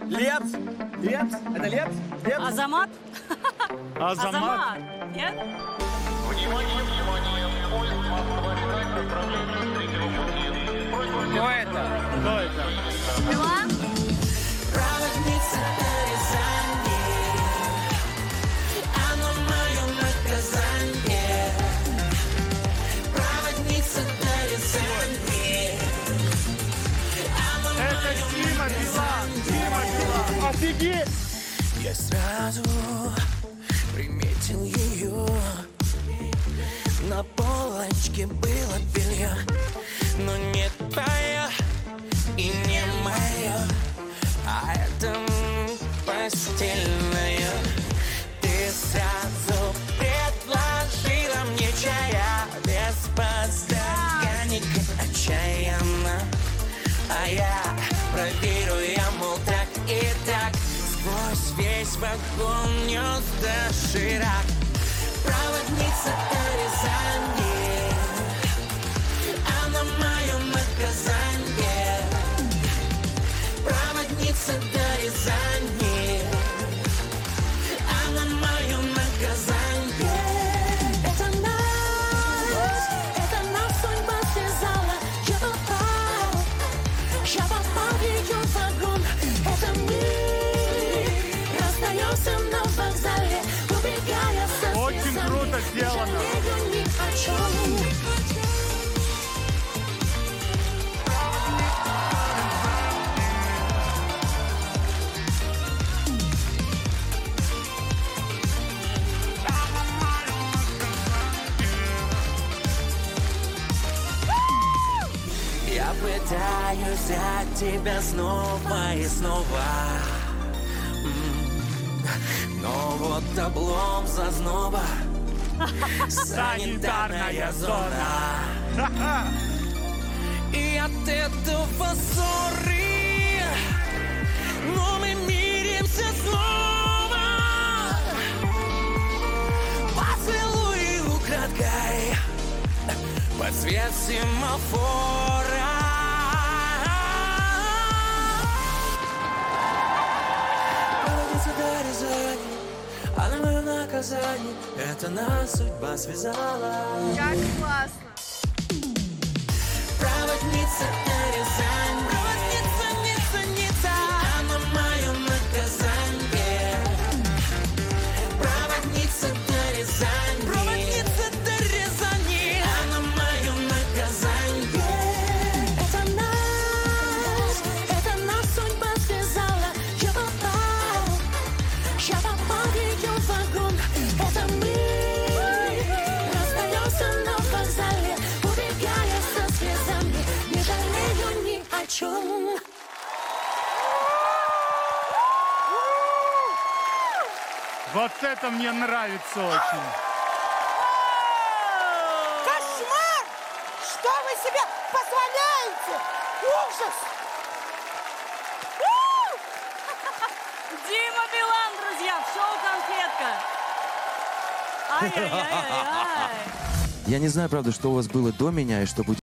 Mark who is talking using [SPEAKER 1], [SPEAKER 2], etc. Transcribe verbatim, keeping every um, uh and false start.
[SPEAKER 1] Лепс. Лепс. Это Лепс? Лепс?
[SPEAKER 2] Азамат?
[SPEAKER 3] Азамат?
[SPEAKER 2] Нет?
[SPEAKER 1] Кто это?
[SPEAKER 3] Кто это?
[SPEAKER 2] Пила?
[SPEAKER 4] Проводница до Рязани, оно мое наказание. Проводница до Рязани, оно
[SPEAKER 3] Это Дима Билан. Дима Билан. Офигеть!
[SPEAKER 4] Я сразу приметил ее. На полочке было белье, но не твое и не мое, а это постельное. Ты сразу предложила мне чая без подстаканника отчаянно, а я проверю, я, мол, так и так сквозь весь вагон нес доширак. Проводница до Рязани, она мое наказание. Проводница до Рязани, она мое наказание. Это нас, это нас судьба связала. Я попал, я попал в ее вагон. Это мы расстаемся на вокзале, убегая со
[SPEAKER 3] Очень
[SPEAKER 4] слезами.
[SPEAKER 3] круто сделано.
[SPEAKER 4] Не жалею ни о чем. Я пытаюсь взять тебя снова и снова, М, но вот облом зазноба. Санитарная зона. И от этого ссоры, но мы миримся снова. Поцелуй украдкой под свет семафора. Проводница до Рязани, она мое наказание. Это нас судьба связала.
[SPEAKER 2] Как классно.
[SPEAKER 4] Проводница до Рязани, проводница, ница, ница, она мое наказание. Проводница до Рязани, проводница до Рязани, она мое наказание. Это нас, это нас судьба связала. Я попал, я попал в ее вагон. Это мы расстаемся на вокзале, убегая со слезами. Не жалею ни о чем.
[SPEAKER 3] Вот это мне нравится очень.
[SPEAKER 5] Кошмар! Что вы себе позволяете? Ужас!
[SPEAKER 2] Дима Билан, друзья, в шоу «Конфетка». Ай-яй-яй-яй-яй.
[SPEAKER 6] Я не знаю, правда, что у вас было до меня и что будет